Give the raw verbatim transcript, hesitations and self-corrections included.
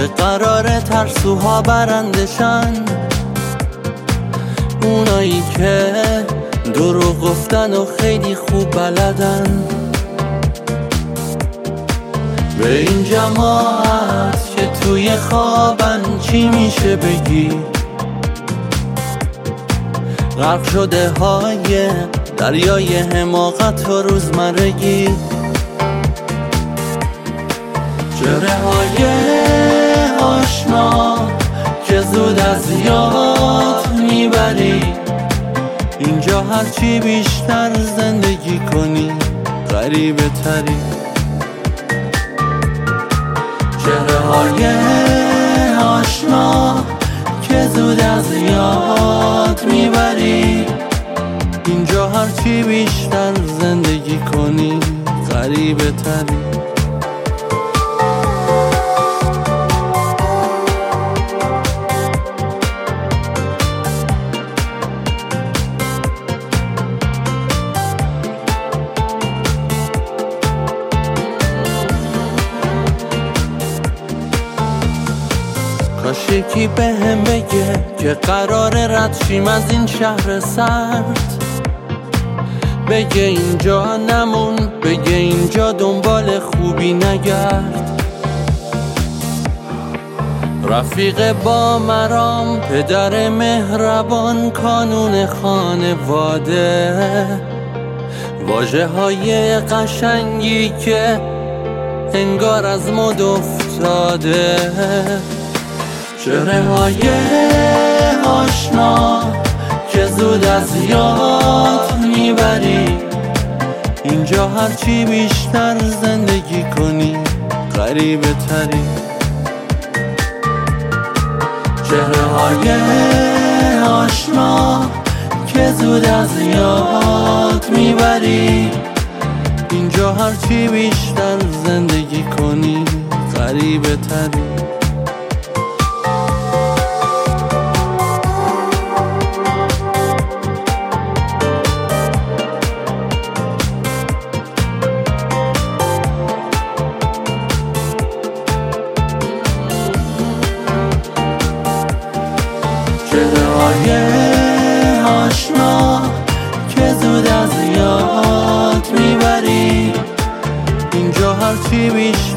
قرار ترسوها برندشن، اونایی که دروغ گفتن و خیلی خوب بلدن. به این جماعت که توی خوابن چی میشه بگی؟ غرق شده های دریای حماقت و روزمرگی، چهره های آشنا که زود از یاد میبری. اینجا هرچی بیشتر زندگی کنی غریبه تری. چهره های آشنا که زود از یاد میبری. اینجا هرچی بیشتر زندگی کنی غریبه تری. کاش یکی به هم بگه که قرار رد شیم از این شهر سرد. بگه اینجا نمون، بگه اینجا دنبال خوبی نگرد. رفیق با مرام، پدر مهربان، کانون خانواده، واژه های قشنگی که انگار از مد افتاده. چهره های آشنا که زود از یاد میبری. اینجا هرچی بیشتر زندگی کنی غریبه تری. چهره های آشنا که زود از یاد میبری. اینجا هرچی بیشتر زندگی کنی غریبه تری. چهره های آشنا که زود از یاد میبری. اینجا هرچی بیشتر